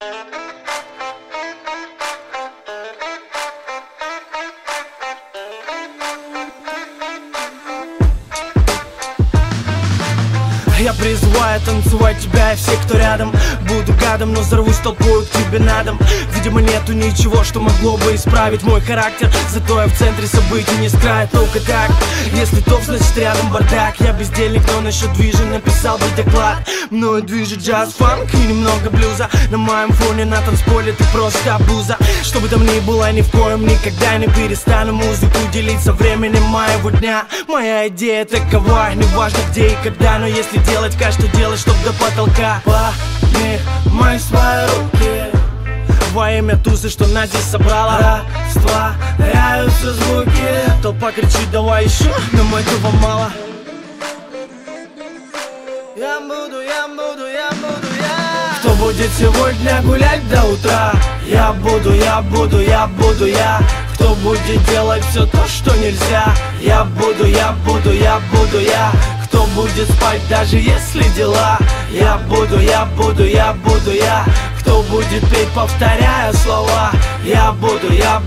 Я призываю танцевать тебя и всех, кто рядом. Буду гадом, но взорвусь толпою к тебе на дом. Видимо, нету ничего, что могло бы исправить мой характер. Зато я в центре событий, не с края, только так. Если топ, значит рядом бардак. Я бездельник, но насчет движа написал бы доклад. Мною движет джаз, фанк и немного блюза. На моем фоне на танцполе ты просто обуза. Что бы там ни было, ни в коем никогда не перестану музыку делиться временем моего дня. Моя идея такова, не важно где и когда, но если делать каждое дело, чтоб до потолка. Поднимай свои руки во имя тузы, что нас здесь собрала. Растворяются звуки. Толпа кричит, давай еще, нам этого мало. Я буду. Кто будет сегодня гулять до утра? Я буду. Кто будет делать все то, что нельзя? Я буду. Кто будет спать, даже если дела? Я буду. Кто будет петь, повторяя слова? Я буду. Я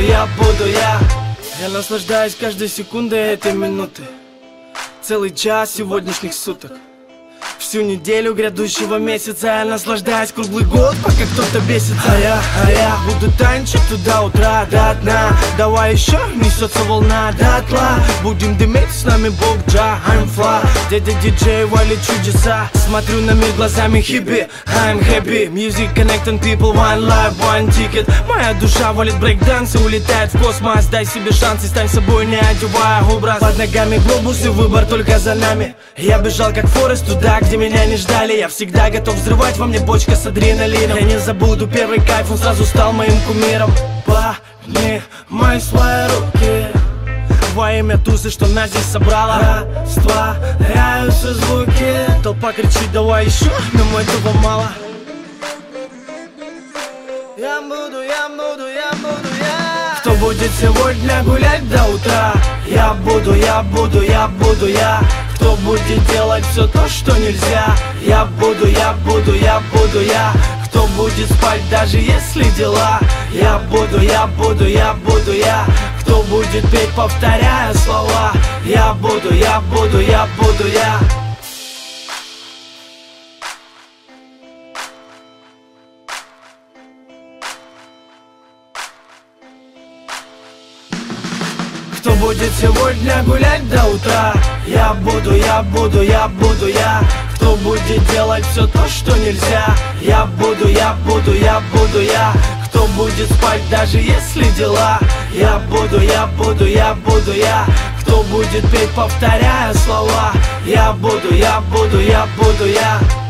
наслаждаюсь каждой секундой этой минуты. Целый час сегодняшних суток. Всю неделю грядущего месяца я наслаждаюсь круглый год, пока кто-то бесится. А я буду танчить туда утра до дна. Давай еще, несется волна до тла. Будем дымить, с нами Бог Джа, I'm fly. Дядя диджей валит чудеса. Смотрю на мир глазами хиппи, I'm happy. Music connecting people, one life, one ticket. Моя душа валит брейкданс и улетает в космос. Дай себе шанс и стань собой, не одевая образ. Под ногами глобус и выбор только за нами. Я бежал как Форест туда, где меня не ждали. Я всегда готов взрывать, во мне бочка с адреналином. Я не забуду первый кайф, он сразу стал моим кумиром. Поднимай свои руки во имя тузы, что нас здесь собрала. Растворяются звуки. Толпа кричит, давай еще, нам этого мало. Я буду. Кто будет сегодня гулять до утра? Я буду. Кто будет делать все то, что нельзя? Я буду. Кто будет спать, даже если дела? Я буду. Кто будет петь, повторяя слова? Я буду. Кто будет сегодня гулять до утра? Я буду. Кто будет делать все то, что нельзя? Я буду. Кто будет спать, даже если дела? Я буду. Кто будет петь, повторяя слова? Я буду.